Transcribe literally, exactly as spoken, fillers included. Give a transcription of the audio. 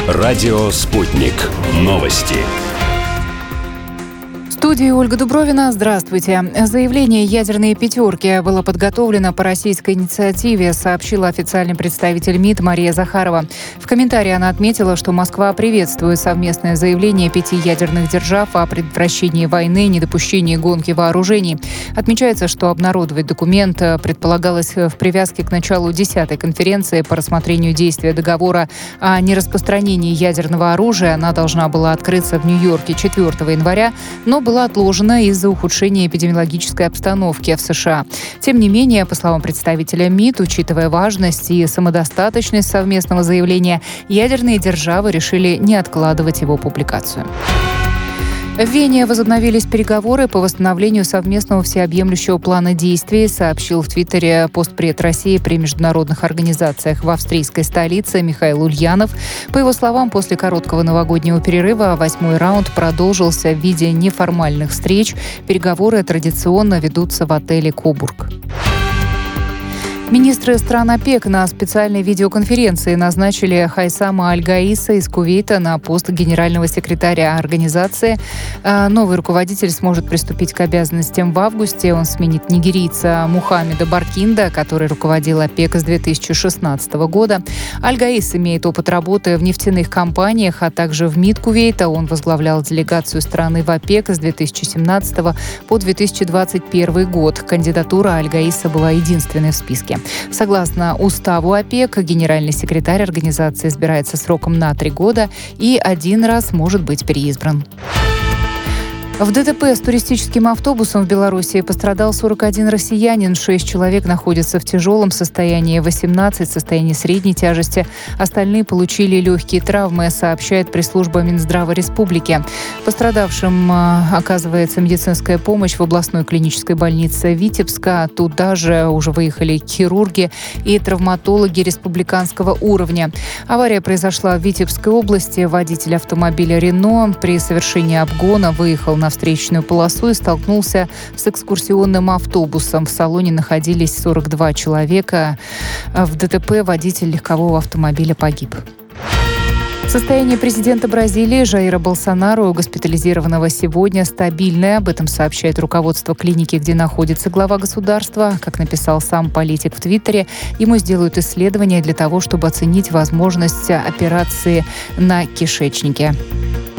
Радио «Спутник». Новости. В студии Ольга Дубровина. Здравствуйте. Заявление ядерной пятерки было подготовлено по российской инициативе, сообщила официальный представитель МИД Мария Захарова. В комментарии она отметила, что Москва приветствует совместное заявление пяти ядерных держав о предотвращении войны и недопущении гонки вооружений. Отмечается, что обнародовать документ предполагалось в привязке к началу десятой конференции по рассмотрению действия договора о нераспространении ядерного оружия. Она должна была открыться в Нью-Йорке четвёртого января, но была отложена из-за ухудшения эпидемиологической обстановки в США. Тем не менее, по словам представителя МИД, учитывая важность и самодостаточность совместного заявления, ядерные державы решили не откладывать его публикацию. В Вене возобновились переговоры по восстановлению совместного всеобъемлющего плана действий, сообщил в Твиттере постпред России при международных организациях в австрийской столице Михаил Ульянов. По его словам, после короткого новогоднего перерыва восьмой раунд продолжился в виде неформальных встреч. Переговоры традиционно ведутся в отеле «Кобург». Министры стран ОПЕК на специальной видеоконференции назначили Хайсама Аль-Гаиса из Кувейта на пост генерального секретаря организации. Новый руководитель сможет приступить к обязанностям в августе. Он сменит нигерийца Мухаммеда Баркинда, который руководил ОПЕК с две тысячи шестнадцатого года. Аль-Гаис имеет опыт работы в нефтяных компаниях, а также в МИД Кувейта. Он возглавлял делегацию страны в ОПЕК с две тысячи семнадцатого по две тысячи двадцать первый год. Кандидатура Аль-Гаиса была единственной в списке. Согласно уставу ОПЕК, генеральный секретарь организации избирается сроком на три года и один раз может быть переизбран. В ДТП с туристическим автобусом в Беларуси пострадал сорок один россиянин. шесть человек находятся в тяжелом состоянии, восемнадцать в состоянии средней тяжести. Остальные получили легкие травмы, сообщает пресс-служба Минздрава Республики. Пострадавшим оказывается медицинская помощь в областной клинической больнице Витебска. Туда же уже выехали хирурги и травматологи республиканского уровня. Авария произошла в Витебской области. Водитель автомобиля «Рено» при совершении обгона выехал на на встречную полосу и столкнулся с экскурсионным автобусом. В салоне находились сорок два человека. В ДТП водитель легкового автомобиля погиб. Состояние президента Бразилии Жаира Болсонару, госпитализированного сегодня, стабильное. Об этом сообщает руководство клиники, где находится глава государства. Как написал сам политик в Твиттере, ему сделают исследования для того, чтобы оценить возможность операции на кишечнике.